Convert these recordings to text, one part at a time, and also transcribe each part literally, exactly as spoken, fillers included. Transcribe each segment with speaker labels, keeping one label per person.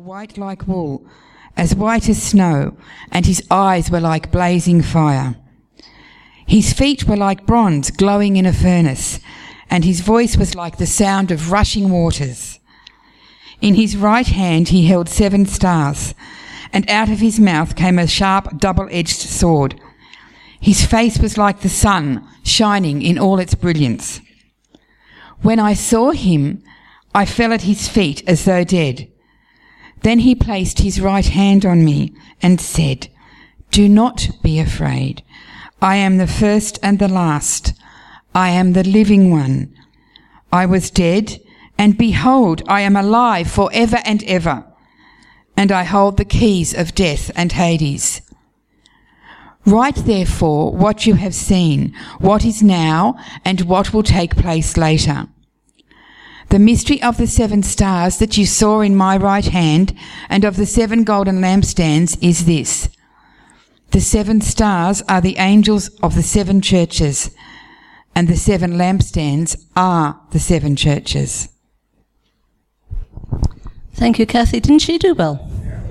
Speaker 1: white like wool, as white as snow, and his eyes were like blazing fire. His feet were like bronze glowing in a furnace, and his voice was like the sound of rushing waters. In his right hand he held seven stars, and out of his mouth came a sharp double-edged sword. His face was like the sun, shining in all its brilliance. When I saw him, I fell at his feet as though dead. Then he placed his right hand on me and said, "Do not be afraid. I am the first and the last. I am the living one. I was dead, and behold, I am alive for ever and ever, and I hold the keys of death and Hades. Write therefore what you have seen, what is now, and what will take place later. The mystery of the seven stars that you saw in my right hand and of the seven golden lampstands is this. The seven stars are the angels of the seven churches, and the seven lampstands are the seven churches."
Speaker 2: Thank you, Kathy. Didn't she do well?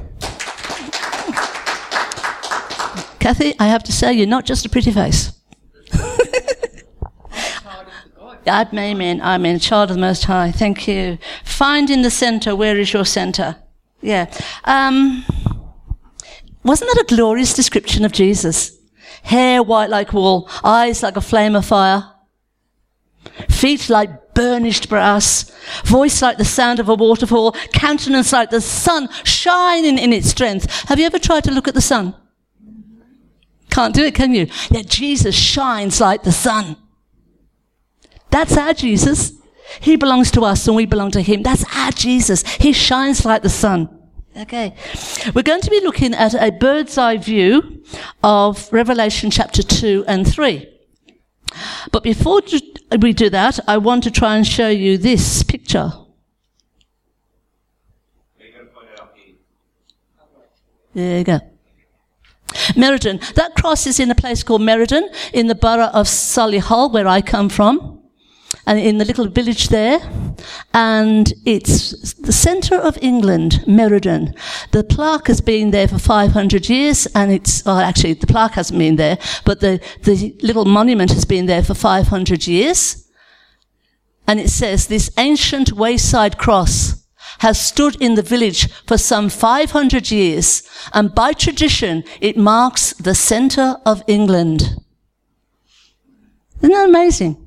Speaker 2: Kathy, I have to say, you're not just a pretty face. Amen, amen. Child of the Most High, thank you. Find in the centre, where is your centre? Yeah. Um, wasn't that a glorious description of Jesus? Hair white like wool, eyes like a flame of fire, feet like burnished brass, voice like the sound of a waterfall, countenance like the sun shining in its strength. Have you ever tried to look at the sun? Can't do it, can you? Yet Jesus shines like the sun. That's our Jesus. He belongs to us and we belong to him. That's our Jesus. He shines like the sun. Okay. We're going to be looking at a bird's eye view of Revelation chapter two and three. But before we do that, I want to try and show you this picture. There you go. Meriden. That cross is in a place called Meriden, in the borough of Solihull, where I come from, and in the little village there. And it's the centre of England, Meriden. The plaque has been there for five hundred years, and it's, well, actually, the plaque hasn't been there, but the, the little monument has been there for five hundred years. And it says, "This ancient wayside cross has stood in the village for some five hundred years, and by tradition it marks the centre of England." Isn't that amazing?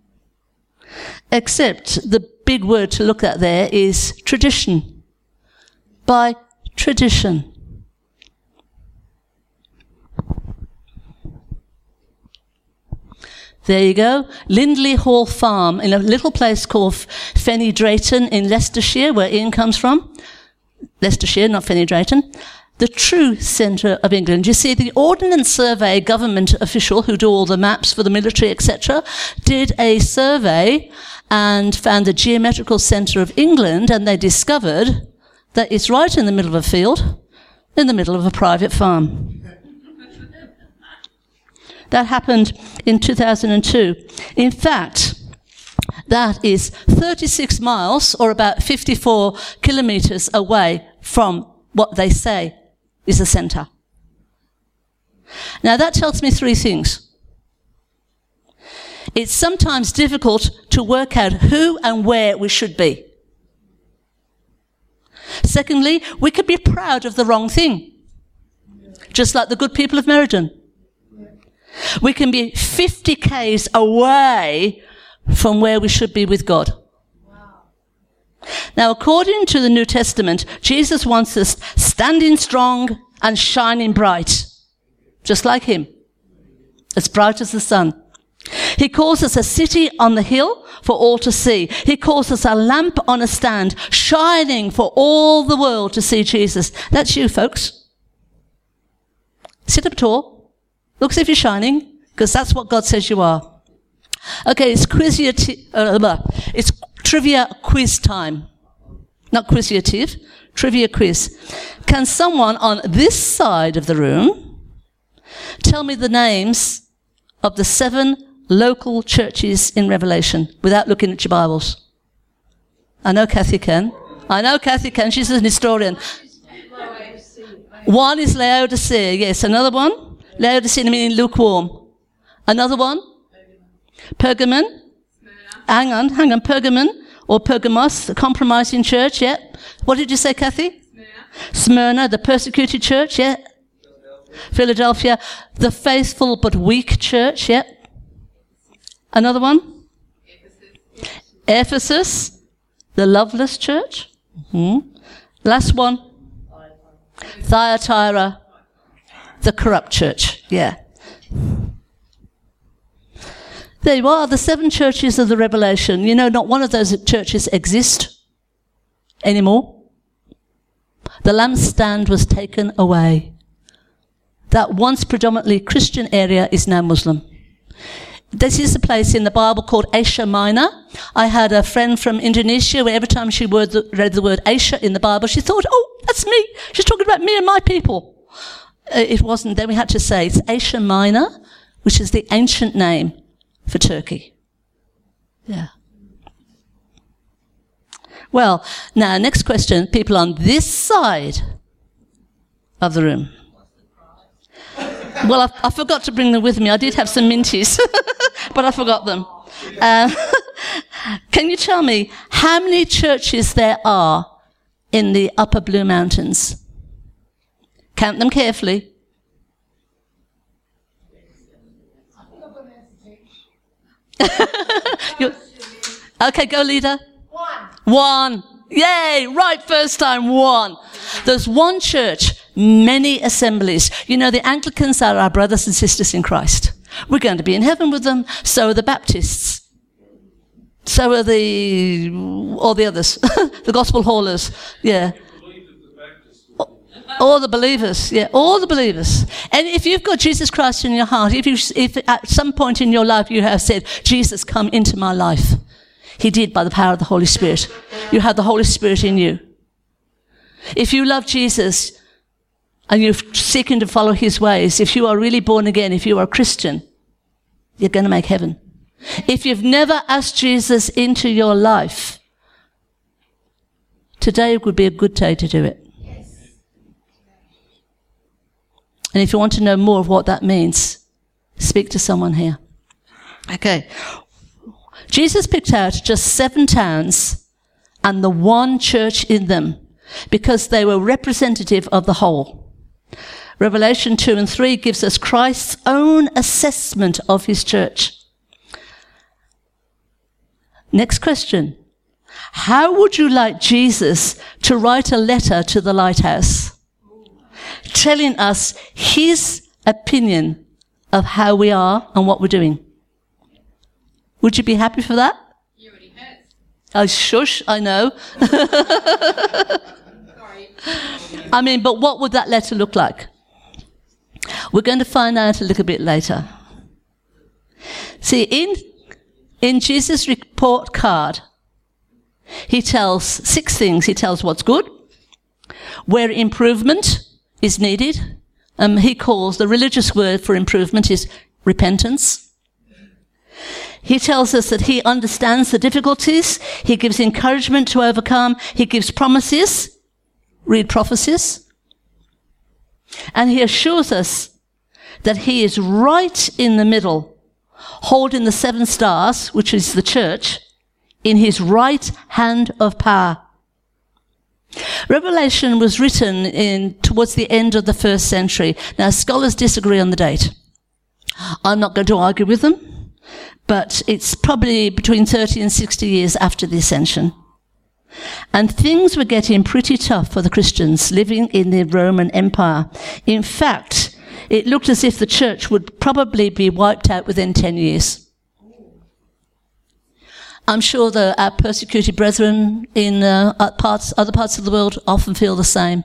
Speaker 2: Except the big word to look at there is tradition. By tradition. There you go. Lindley Hall Farm in a little place called Fenny Drayton in Leicestershire, where Ian comes from. Leicestershire, not Fenny Drayton. The true centre of England. You see, the Ordnance Survey government official who do all the maps for the military, et cetera, did a survey and found the geometrical centre of England, and they discovered that it's right in the middle of a field, in the middle of a private farm. That happened in two thousand two. In fact, that is thirty-six miles, or about fifty-four kilometres away from what they say is the centre. Now that tells me three things. It's sometimes difficult to work out who and where we should be. Secondly, we could be proud of the wrong thing, just like the good people of Meriden. We can be fifty kays away from where we should be with God. Wow. Now, according to the New Testament, Jesus wants us standing strong and shining bright, just like him, as bright as the sun. He calls us a city on the hill for all to see. He calls us a lamp on a stand, shining for all the world to see Jesus. That's you, folks. Sit up tall. Look as if you're shining, because that's what God says you are. Okay, it's quizziative, uh, it's trivia quiz time. Not quizziative, trivia quiz. Can someone on this side of the room tell me the names of the seven local churches in Revelation without looking at your Bibles? I know Kathy can. I know Kathy can. She's an historian. One is Laodicea, yes. Another one? Laodicea meaning lukewarm. Another one? Pergamon. Hang on, hang on. Pergamon or Pergamos, the compromising church, yeah. What did you say, Kathy? Smyrna. Smyrna, the persecuted church, yeah. Philadelphia, the faithful but weak church, yeah. Another one? Ephesus, Ephesus the loveless church. Mm-hmm. Last one? Thyatira, the corrupt church, yeah. There you are, the seven churches of the Revelation. You know, not one of those churches exist anymore. The lampstand was taken away. That once predominantly Christian area is now Muslim. This is a place in the Bible called Asia Minor. I had a friend from Indonesia where every time she read the word Asia in the Bible, she thought, oh, that's me. She's talking about me and my people. Uh, it wasn't. Then we had to say it's Asia Minor, which is the ancient name for Turkey. Yeah. Well, now, next question. People on this side of the room. Well, I, I forgot to bring them with me. I did have some minties, but I forgot them. Uh, can you tell me how many churches there are in the Upper Blue Mountains? Count them carefully. Okay, go, leader. One. One. Yay, right first time, one. There's one church, many assemblies. You know, the Anglicans are our brothers and sisters in Christ. We're going to be in heaven with them. So are the Baptists. So are the, all the others. The gospel haulers. Yeah. All the believers, yeah, all the believers. And if you've got Jesus Christ in your heart, if you, if at some point in your life you have said, Jesus, come into my life. He did by the power of the Holy Spirit. You have the Holy Spirit in you. If you love Jesus and you're seeking to follow his ways, if you are really born again, if you are a Christian, you're going to make heaven. If you've never asked Jesus into your life, today would be a good day to do it. And if you want to know more of what that means, speak to someone here. Okay. Jesus picked out just seven towns and the one church in them because they were representative of the whole. Revelation two and three gives us Christ's own assessment of his church. Next question. How would you like Jesus to write a letter to the lighthouse telling us his opinion of how we are and what we're doing? Would you be happy for that?
Speaker 3: You already have.
Speaker 2: Oh, shush, I know.
Speaker 3: Sorry.
Speaker 2: I mean, but what would that letter look like? We're going to find out a little bit later. See, in, in Jesus' report card, he tells six things. He tells what's good, where improvement is needed. Um, he calls the religious word for improvement is repentance. He tells us that he understands the difficulties. He gives encouragement to overcome. He gives promises. Read prophecies. And he assures us that he is right in the middle, holding the seven stars, which is the church, in his right hand of power. Revelation was written in towards the end of the first century. Now, scholars disagree on the date. I'm not going to argue with them. But it's probably between thirty and sixty years after the ascension. And things were getting pretty tough for the Christians living in the Roman Empire. In fact, it looked as if the church would probably be wiped out within ten years. I'm sure that our persecuted brethren in uh, parts, other parts of the world often feel the same.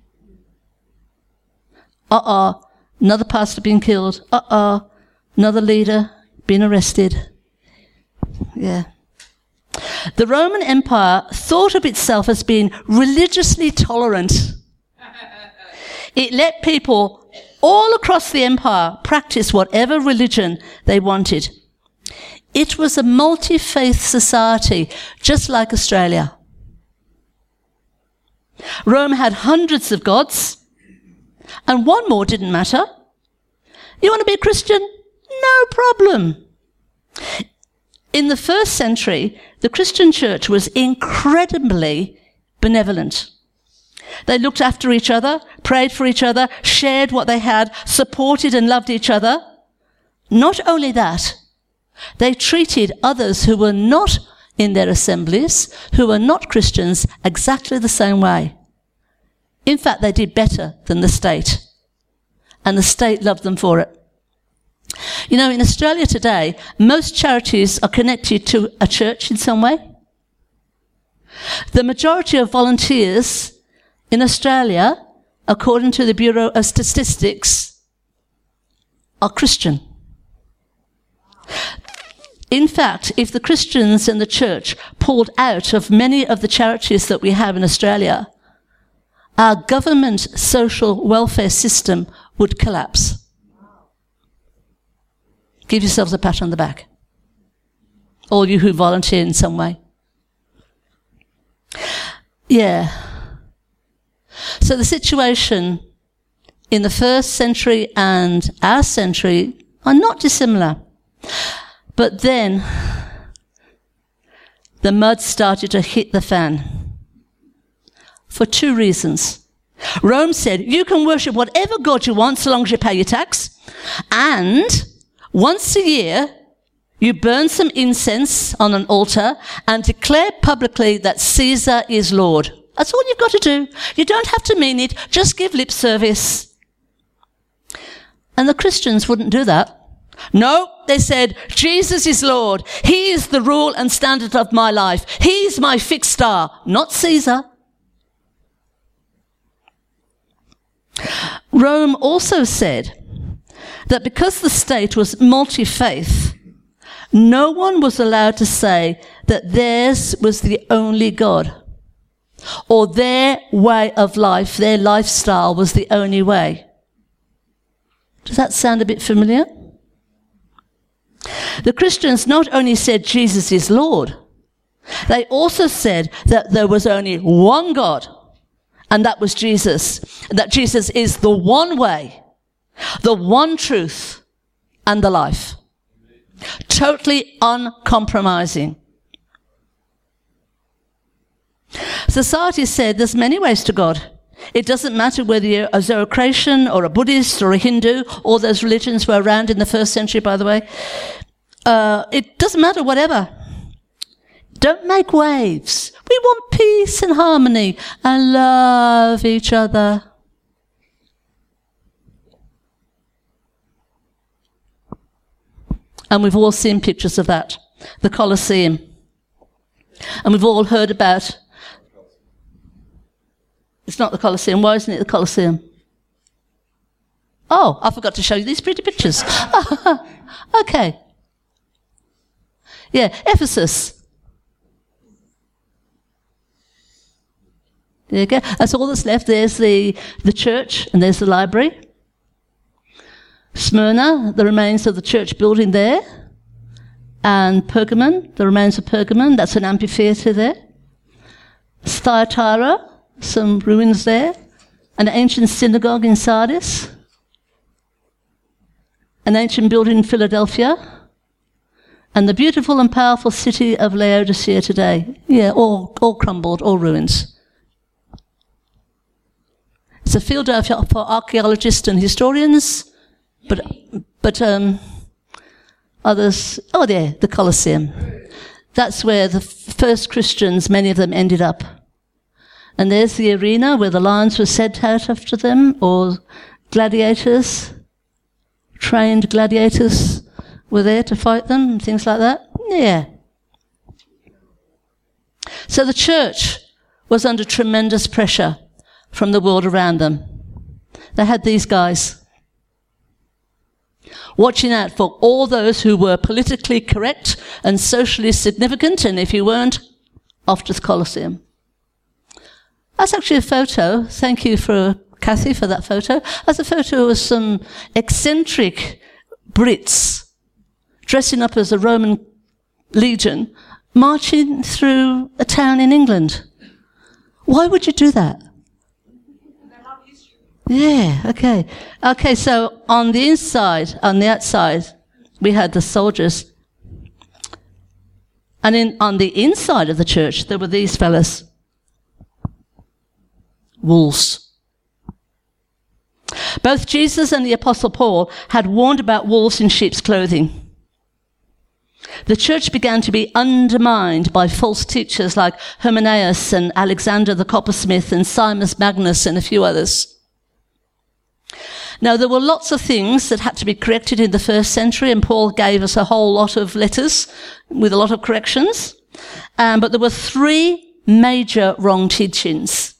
Speaker 2: Uh-oh, another pastor being killed. Uh-oh, another leader been arrested. Yeah. The Roman Empire thought of itself as being religiously tolerant. It let people all across the empire practice whatever religion they wanted. It was a multi-faith society, just like Australia. Rome had hundreds of gods, and one more didn't matter. You want to be a Christian? No problem. In the first century, the Christian church was incredibly benevolent. They looked after each other, prayed for each other, shared what they had, supported and loved each other. Not only that, they treated others who were not in their assemblies, who were not Christians, exactly the same way. In fact, they did better than the state. And the state loved them for it. You know, in Australia today, most charities are connected to a church in some way. The majority of volunteers in Australia, according to the Bureau of Statistics, are Christian. In fact, if the Christians in the church pulled out of many of the charities that we have in Australia, our government social welfare system would collapse. Give yourselves a pat on the back. All you who volunteer in some way. Yeah. So the situation in the first century and our century are not dissimilar. But then the mud started to hit the fan for two reasons. Rome said, you can worship whatever god you want so long as you pay your tax. And once a year, you burn some incense on an altar and declare publicly that Caesar is Lord. That's all you've got to do. You don't have to mean it. Just give lip service. And the Christians wouldn't do that. No, they said, Jesus is Lord. He is the rule and standard of my life. He's my fixed star, not Caesar. Rome also said that because the state was multi-faith, no one was allowed to say that theirs was the only God, or their way of life, their lifestyle was the only way. Does that sound a bit familiar? The Christians not only said Jesus is Lord, they also said that there was only one God, and that was Jesus, and that Jesus is the one way, the one truth, and the life. Totally uncompromising. Society said there's many ways to God. It doesn't matter whether you're a Zoroastrian or a Buddhist or a Hindu. All those religions were around in the first century, by the way. Uh, it doesn't matter, whatever. Don't make waves. We want peace and harmony and love each other. And we've all seen pictures of that. The Colosseum. And we've all heard about... It's not the Colosseum. Why isn't it the Colosseum? Oh, I forgot to show you these pretty pictures. Okay. Yeah, Ephesus. There you go. That's all that's left. There's the, the church and there's the library. Smyrna, the remains of the church building there. And Pergamon, the remains of Pergamon. That's an amphitheatre there. Thyatira, some ruins there. An ancient synagogue in Sardis. An ancient building in Philadelphia. And the beautiful and powerful city of Laodicea today. Yeah, all, all crumbled, all ruins. It's a field for archaeologists and historians, but but um, others... Oh, there, the Colosseum. That's where the first Christians, many of them, ended up. And there's the arena where the lions were sent out after them, or gladiators, trained gladiators were there to fight them, and things like that. Yeah. So the church was under tremendous pressure from the world around them. They had these guys watching out for all those who were politically correct and socially significant, and if you weren't, off to the Colosseum. That's actually a photo. Thank you for Kathy for that photo. That's a photo of some eccentric Brits dressing up as a Roman legion, marching through a town in England. Why would you do that? Yeah, okay. Okay, so on the inside, on the outside, we had the soldiers. And in, on the inside of the church, there were these fellas. Wolves. Both Jesus and the Apostle Paul had warned about wolves in sheep's clothing. The church began to be undermined by false teachers like Hymenaeus and Alexander the coppersmith and Simus Magnus and a few others. Now, there were lots of things that had to be corrected in the first century, and Paul gave us a whole lot of letters with a lot of corrections. Um, but there were three major wrong teachings.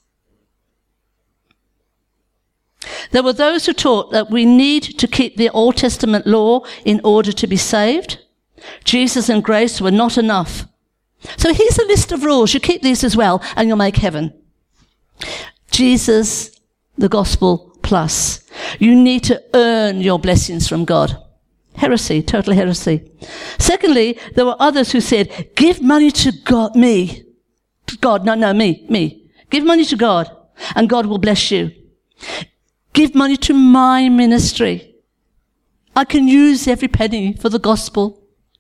Speaker 2: There were those who taught that we need to keep the Old Testament law in order to be saved. Jesus and grace were not enough. So here's a list of rules. You keep these as well, and you'll make heaven. Jesus, the gospel plus. You need to earn your blessings from God. Heresy, total heresy. Secondly, there were others who said, give money to God, me. God, no, no, me, me. Give money to God, and God will bless you. Give money to my ministry. I can use every penny for the gospel.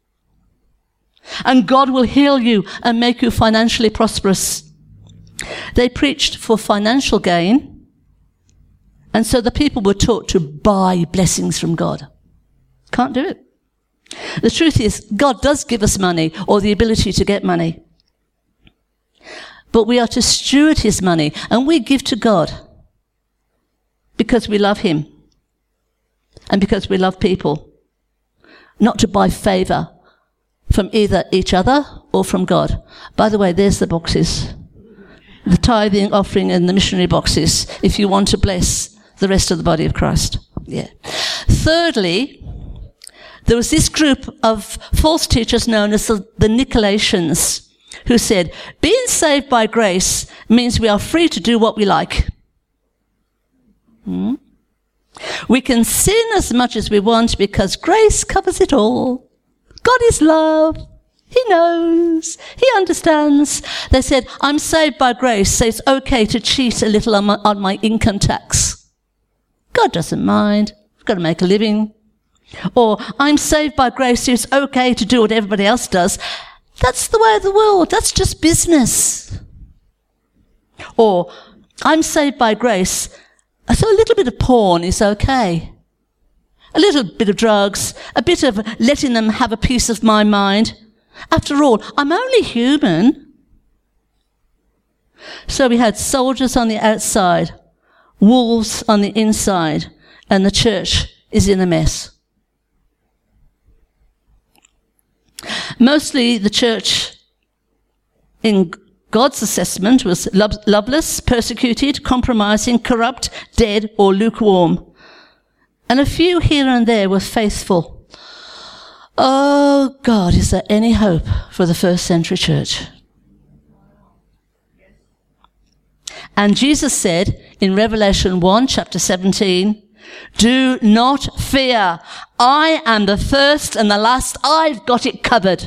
Speaker 2: And God will heal you and make you financially prosperous. They preached for financial gain, and so the people were taught to buy blessings from God. Can't do it. The truth is, God does give us money or the ability to get money. But we are to steward his money, and we give to God because we love him and because we love people, not to buy favour from either each other or from God. By the way, there's the boxes. The tithing, offering, and the missionary boxes, if you want to bless the rest of the body of Christ. Yeah. Thirdly, there was this group of false teachers known as the, the Nicolaitans, who said, being saved by grace means we are free to do what we like. Hmm? We can sin as much as we want because grace covers it all. God is love. He knows. He understands. They said, I'm saved by grace, so it's okay to cheat a little on my, on my income tax. God doesn't mind. I've got to make a living. Or, I'm saved by grace, so it's okay to do what everybody else does. That's the way of the world. That's just business. Or, I'm saved by grace, so a little bit of porn is okay. A little bit of drugs, a bit of letting them have a piece of my mind. After all, I'm only human. So we had soldiers on the outside, wolves on the inside, and the church is in a mess. Mostly the church, in God's assessment, was lo- loveless, persecuted, compromising, corrupt, dead, or lukewarm. And a few here and there were faithful. Oh God, is there any hope for the first century church? And Jesus said in Revelation one, chapter seventeen, do not fear. I am the first and the last. I've got it covered.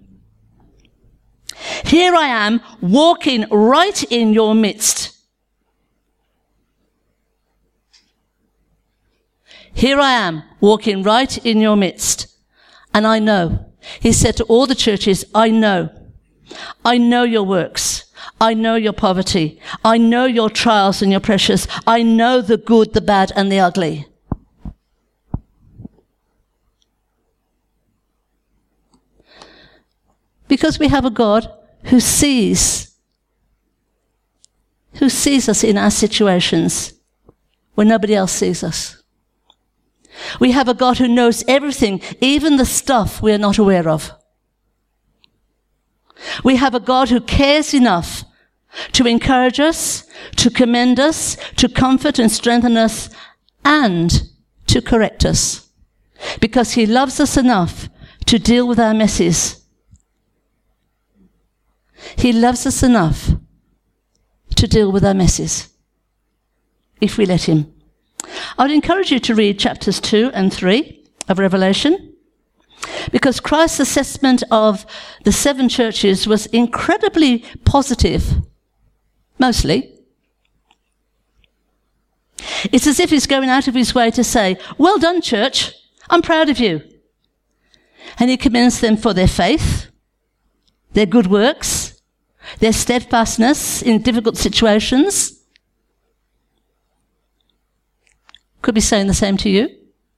Speaker 2: Here I am walking right in your midst. Here I am walking right in your midst. And I know. He said to all the churches, I know. I know your works. I know your poverty. I know your trials and your pressures. I know the good, the bad, and the ugly. Because we have a God who sees, who sees us in our situations when nobody else sees us. We have a God who knows everything, even the stuff we are not aware of. We have a God who cares enough to encourage us, to commend us, to comfort and strengthen us, and to correct us. Because he loves us enough to deal with our messes. He loves us enough to deal with our messes, if we let him. I would encourage you to read chapters two and three of Revelation, because Christ's assessment of the seven churches was incredibly positive, mostly. It's as if he's going out of his way to say, well done, church, I'm proud of you. And he commends them for their faith, their good works, their steadfastness in difficult situations. Could be saying the same to you.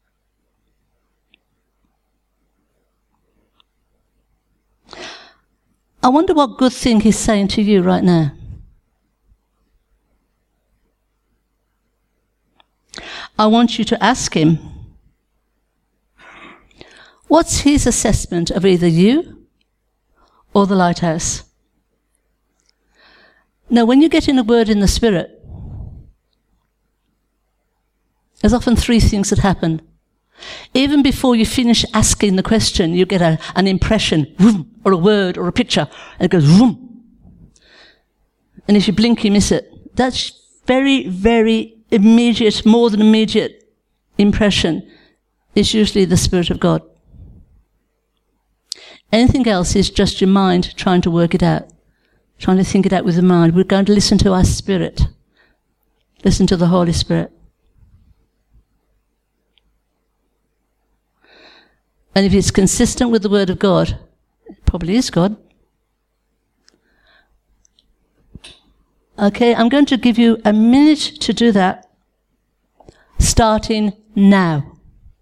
Speaker 2: I wonder what good thing he's saying to you right now. I want you to ask him, what's his assessment of either you or the lighthouse? Now, when you get in a word in the Spirit, there's often three things that happen. Even before you finish asking the question, you get a, an impression, vroom, or a word, or a picture, and it goes, vroom. And if you blink, you miss it. That's very, very immediate, more than immediate impression is usually the Spirit of God. Anything else is just your mind trying to work it out, trying to think it out with the mind. We're going to listen to our spirit, listen to the Holy Spirit. And if it's consistent with the Word of God, it probably is God. Okay, I'm going to give you a minute to do that, starting now.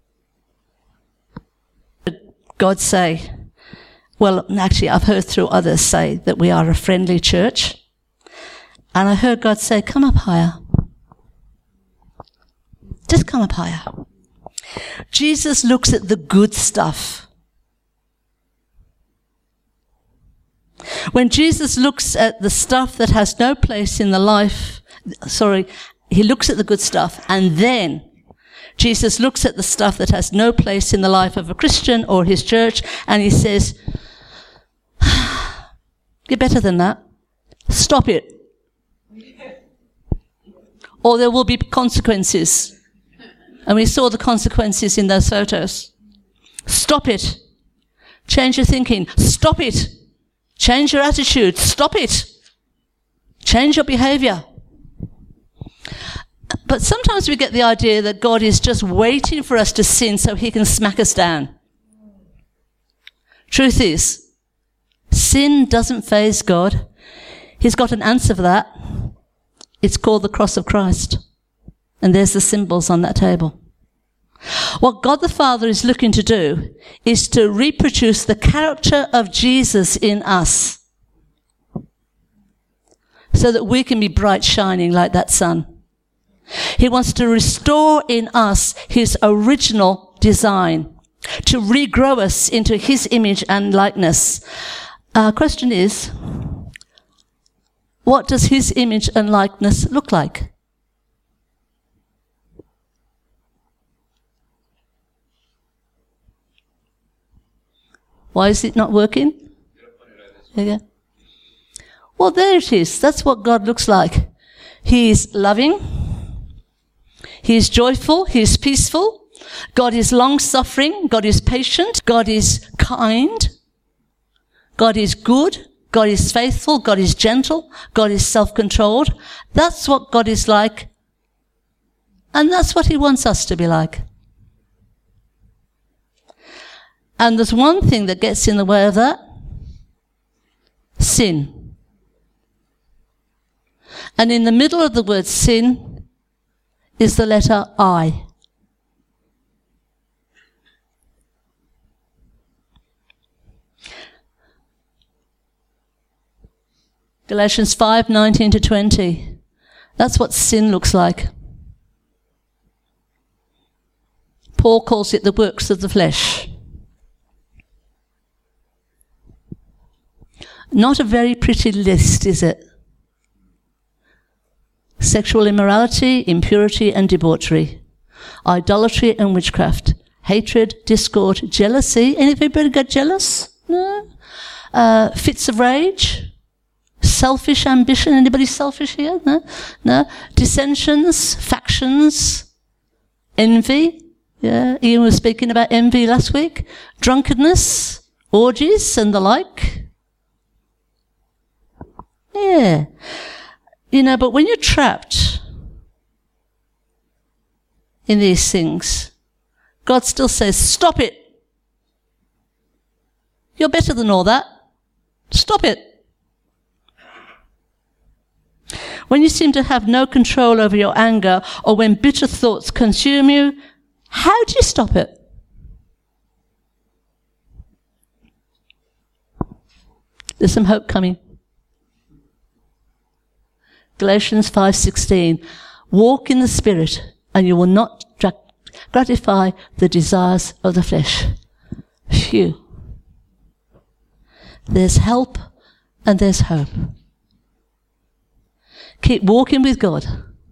Speaker 2: God say, well, actually, I've heard through others say that we are a friendly church. And I heard God say, come up higher. Just come up higher. Jesus looks at the good stuff. When Jesus looks at the stuff that has no place in the life, sorry, he looks at the good stuff, and then Jesus looks at the stuff that has no place in the life of a Christian or his church, and he says, you're better than that. Stop it. Or there will be consequences. And we saw the consequences in those photos. Stop it. Change your thinking. Stop it. Change your attitude. Stop it. Change your behavior. But sometimes we get the idea that God is just waiting for us to sin so he can smack us down. Truth is, sin doesn't faze God. He's got an answer for that. It's called the cross of Christ. And there's the symbols on that table. What God the Father is looking to do is to reproduce the character of Jesus in us so that we can be bright shining like that sun. He wants to restore in us his original design, to regrow us into his image and likeness. Our question is, what does his image and likeness look like? Why is it not working? There you go. Well, there it is. That's what God looks like. He is loving. He is joyful. He is peaceful. God is long-suffering. God is patient. God is kind. God is good. God is faithful. God is gentle. God is self-controlled. That's what God is like. And that's what he wants us to be like. And there's one thing that gets in the way of that. Sin. And in the middle of the word sin is the letter I. Galatians five, nineteen to twenty. That's what sin looks like. Paul calls it the works of the flesh. Not a very pretty list, is it? Sexual immorality, impurity and debauchery, idolatry and witchcraft, hatred, discord, jealousy. Anybody got jealous? No? Uh, fits of rage, selfish ambition. Anybody selfish here? No? No? Dissensions, factions, envy. Yeah, Ian was speaking about envy last week. Drunkenness, orgies and the like. Yeah. You know, but when you're trapped in these things, God still says, stop it. You're better than all that. Stop it. When you seem to have no control over your anger, or when bitter thoughts consume you, how do you stop it? There's some hope coming. Galatians five sixteen. Walk in the Spirit, and you will not tra- gratify the desires of the flesh. Phew. There's help and there's hope. Keep walking with God.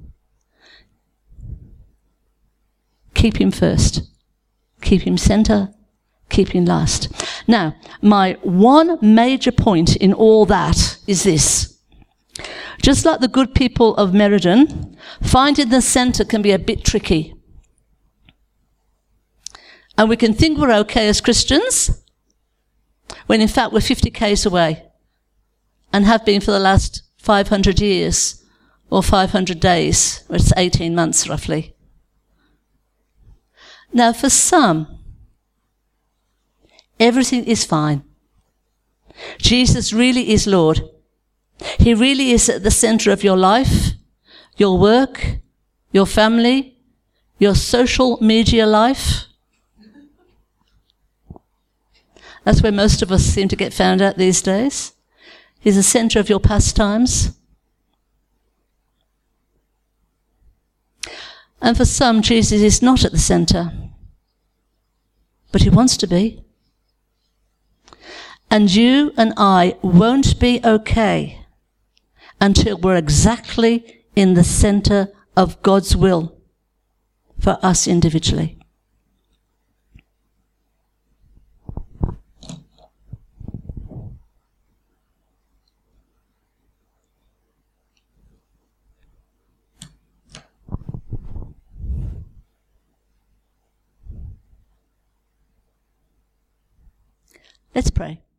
Speaker 2: Keep him first. Keep him centre. Keep him last. Now, my one major point in all that is this. Just like the good people of Meriden, finding the centre can be a bit tricky. And we can think we're okay as Christians, when in fact we're fifty kays away, and have been for the last five hundred years, or five hundred days, or it's eighteen months roughly. Now for some, everything is fine. Jesus really is Lord. He really is at the centre of your life, your work, your family, your social media life. That's where most of us seem to get found out these days. He's the centre of your pastimes. And for some, Jesus is not at the centre, but he wants to be. And you and I won't be okay until we're exactly in the centre of God's will for us individually. Let's pray.